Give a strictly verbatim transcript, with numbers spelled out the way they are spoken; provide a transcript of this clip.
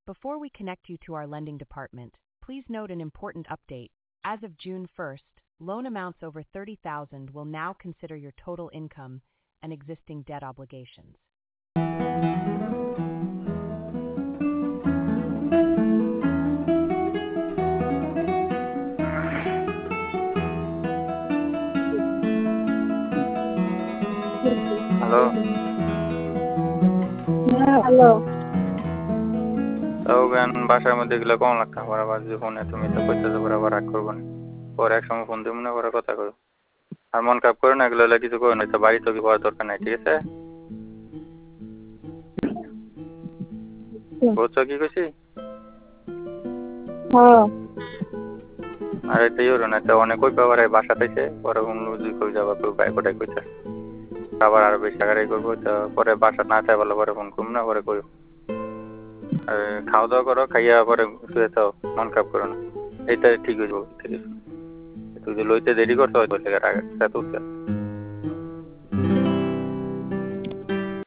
Before we connect you to our lending department, please note an important update. As of June first, loan amounts over thirty thousand will now consider your total income and existing debt obligations. Hello. হ্যাঁ hello. তাও জ্ঞান বাসার মধ্যে গেলে কম লাগতো আবার আবার যে ফোনে তুমি তো কইতেছো পরে আবার রাগ করবো না পরে এক সময় ফোন দিব না পরে কথা করো আর মন খারাপ করে না এগুলো হলে কিছু করো না তো বাড়ি তো কি করার দরকার নাই ঠিক আছে বুঝছো কি কইছি হ্যাঁ আর এটাই হলো না তো অনেক কই পাবার বাসা থেকে পরে অন্য দুই কই যাবা কই বাইক কোটাই কইতে আবার আরো বেশি টাকারই করবো তো পরে বাসা না চাই বলে পরে ফোন করবো না পরে কই খাওয়া দাওয়া করো খাইয়া পরে শুয়ে থাও মন খারাপ করো না এইটা ঠিক হয়ে যাবো তুই যে লইতে দেরি করছো হয়তো রাগ তুলছে